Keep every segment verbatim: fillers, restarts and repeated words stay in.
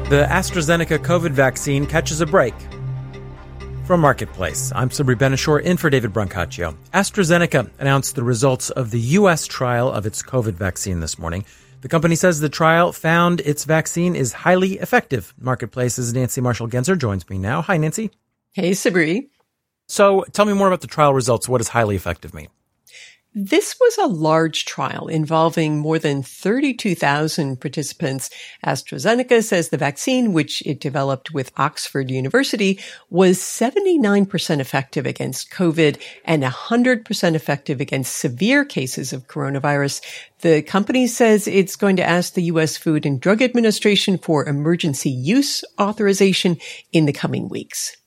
The AstraZeneca COVID vaccine catches a break. From Marketplace, I'm Sabri Benishore in for David Brancaccio. AstraZeneca announced the results of the U S trial of its COVID vaccine this morning. The company says the trial found its vaccine is highly effective. Marketplace's Nancy Marshall-Genzer joins me now. Hi, Nancy. Hey, Sabri. So tell me more about the trial results. What does highly effective mean? This was a large trial involving more than thirty-two thousand participants. AstraZeneca says the vaccine, which it developed with Oxford University, was seventy-nine percent effective against COVID and one hundred percent effective against severe cases of coronavirus. The company says it's going to ask the U S Food and Drug Administration for emergency use authorization in the coming weeks.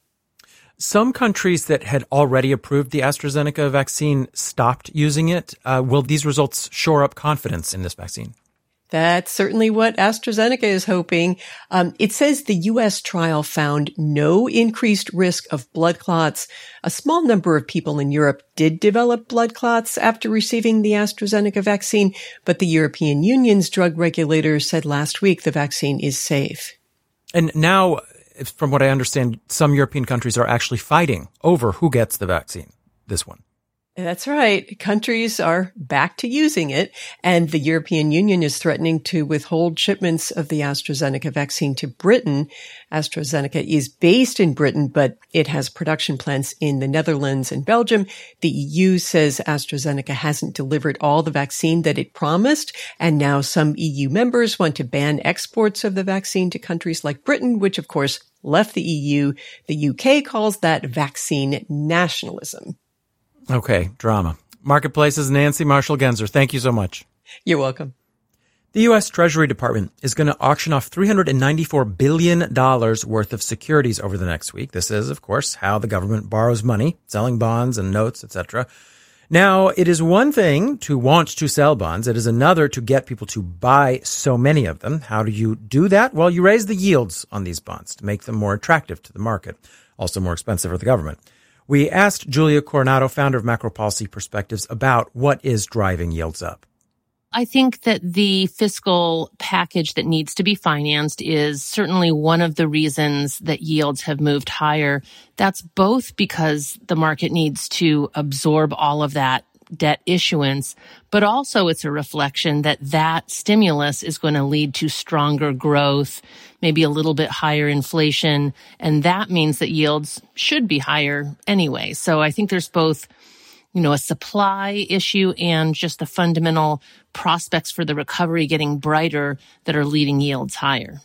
Some countries that had already approved the AstraZeneca vaccine stopped using it. Uh, will these results shore up confidence in this vaccine? That's certainly what AstraZeneca is hoping. Um, it says the U S trial found no increased risk of blood clots. A small number of people in Europe did develop blood clots after receiving the AstraZeneca vaccine, but the European Union's drug regulator said last week the vaccine is safe. And now, from what I understand, some European countries are actually fighting over who gets the vaccine, this one. That's right. Countries are back to using it, and the European Union is threatening to withhold shipments of the AstraZeneca vaccine to Britain. AstraZeneca is based in Britain, but it has production plants in the Netherlands and Belgium. The E U says AstraZeneca hasn't delivered all the vaccine that it promised, and now some E U members want to ban exports of the vaccine to countries like Britain, which of course left the E U. The U K calls that vaccine nationalism. Okay, drama. Marketplace's Nancy Marshall-Genzer. Thank you so much. You're welcome. The U S Treasury Department is going to auction off three hundred ninety-four billion dollars worth of securities over the next week. This is, of course, how the government borrows money, selling bonds and notes, et cetera. Now, it is one thing to want to sell bonds. It is another to get people to buy so many of them. How do you do that? Well, you raise the yields on these bonds to make them more attractive to the market, also more expensive for the government. We asked Julia Coronado, founder of Macro Policy Perspectives, about what is driving yields up. I think that the fiscal package that needs to be financed is certainly one of the reasons that yields have moved higher. That's both because the market needs to absorb all of that debt issuance, but also it's a reflection that that stimulus is going to lead to stronger growth, maybe a little bit higher inflation, and that means that yields should be higher anyway. So I think there's both, you know, a supply issue and just the fundamental prospects for the recovery getting brighter that are leading yields higher.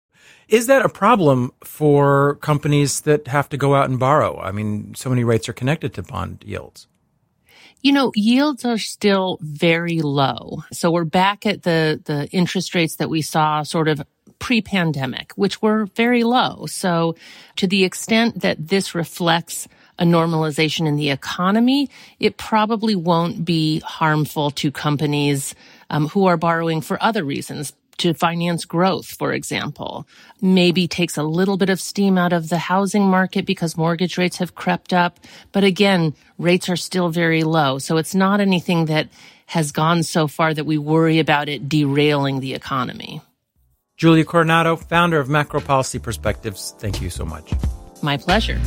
Is that a problem for companies that have to go out and borrow? I mean, so many rates are connected to bond yields. You know, yields are still very low. So we're back at the, the interest rates that we saw sort of pre-pandemic, which were very low. So to the extent that this reflects a normalization in the economy, it probably won't be harmful to companies um, who are borrowing for other reasons, to finance growth, for example. Maybe takes a little bit of steam out of the housing market because mortgage rates have crept up. But again, rates are still very low. So it's not anything that has gone so far that we worry about it derailing the economy. Julia Coronado, founder of Macro Policy Perspectives, thank you so much. My pleasure.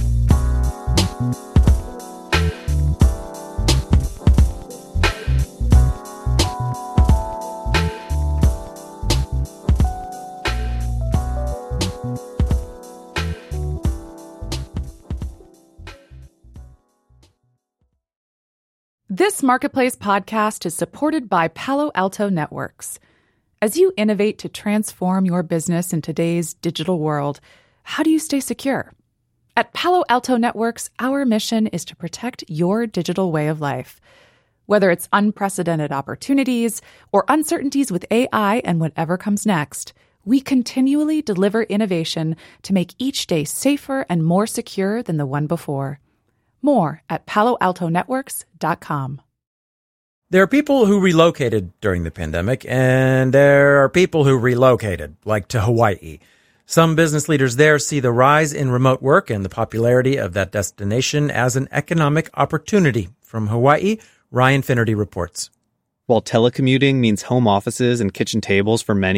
This Marketplace podcast is supported by Palo Alto Networks. As you innovate to transform your business in today's digital world, how do you stay secure? At Palo Alto Networks, our mission is to protect your digital way of life. Whether it's unprecedented opportunities or uncertainties with A I and whatever comes next, we continually deliver innovation to make each day safer and more secure than the one before. More at palo alto networks dot com. There are people who relocated during the pandemic, and there are people who relocated, like to Hawaii. Some business leaders there see the rise in remote work and the popularity of that destination as an economic opportunity. From Hawaii, Ryan Finnerty reports. While telecommuting means home offices and kitchen tables for many,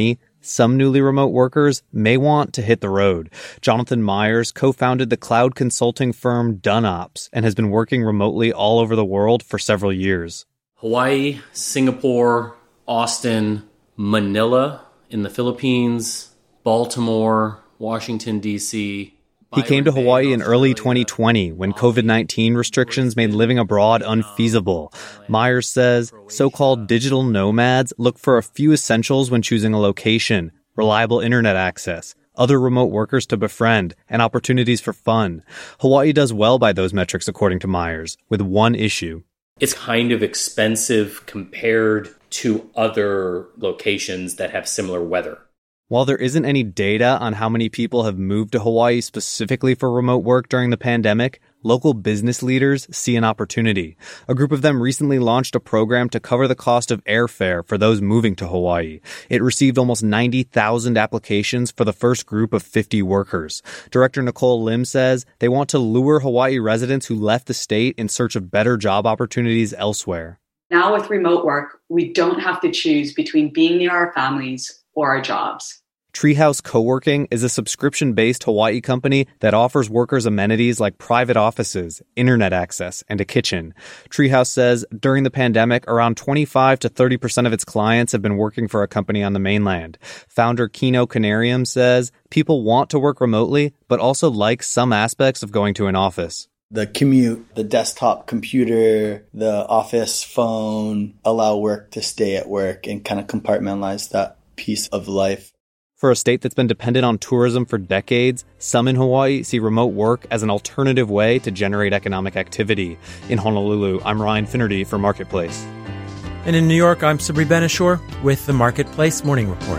some newly remote workers may want to hit the road. Jonathan Myers co-founded the cloud consulting firm DoneOps and has been working remotely all over the world for several years. Hawaii, Singapore, Austin, Manila in the Philippines, Baltimore, Washington, D C He came to Hawaii in early twenty twenty when covid nineteen restrictions made living abroad unfeasible. Myers says so-called digital nomads look for a few essentials when choosing a location: reliable internet access, other remote workers to befriend, and opportunities for fun. Hawaii does well by those metrics, according to Myers, with one issue. It's kind of expensive compared to other locations that have similar weather. While there isn't any data on how many people have moved to Hawaii specifically for remote work during the pandemic, local business leaders see an opportunity. A group of them recently launched a program to cover the cost of airfare for those moving to Hawaii. It received almost ninety thousand applications for the first group of fifty workers. Director Nicole Lim says they want to lure Hawaii residents who left the state in search of better job opportunities elsewhere. Now with remote work, we don't have to choose between being near our families or our jobs. Treehouse Coworking is a subscription-based Hawaii company that offers workers amenities like private offices, internet access, and a kitchen. Treehouse says during the pandemic, around twenty-five to thirty percent of its clients have been working for a company on the mainland. Founder Kino Canarium says people want to work remotely, but also like some aspects of going to an office. The commute, the desktop computer, the office phone allow work to stay at work and kind of compartmentalize that piece of life. For a state that's been dependent on tourism for decades, some in Hawaii see remote work as an alternative way to generate economic activity. In Honolulu, I'm Ryan Finnerty for Marketplace. And in New York, I'm Sabri Ben-Achour with the Marketplace Morning Report.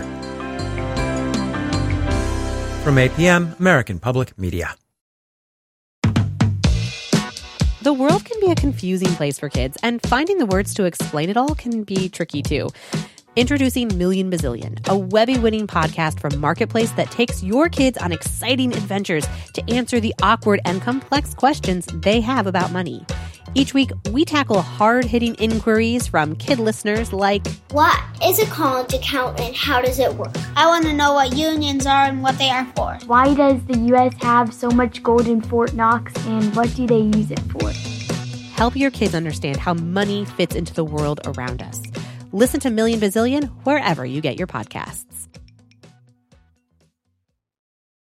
From A P M, American Public Media. The world can be a confusing place for kids, and finding the words to explain it all can be tricky too. Introducing Million Bazillion, a Webby-winning podcast from Marketplace that takes your kids on exciting adventures to answer the awkward and complex questions they have about money. Each week, we tackle hard-hitting inquiries from kid listeners like, what is a college account and how does it work? I want to know what unions are and what they are for. Why does the U S have so much gold in Fort Knox and what do they use it for? Help your kids understand how money fits into the world around us. Listen to Million Bazillion wherever you get your podcasts.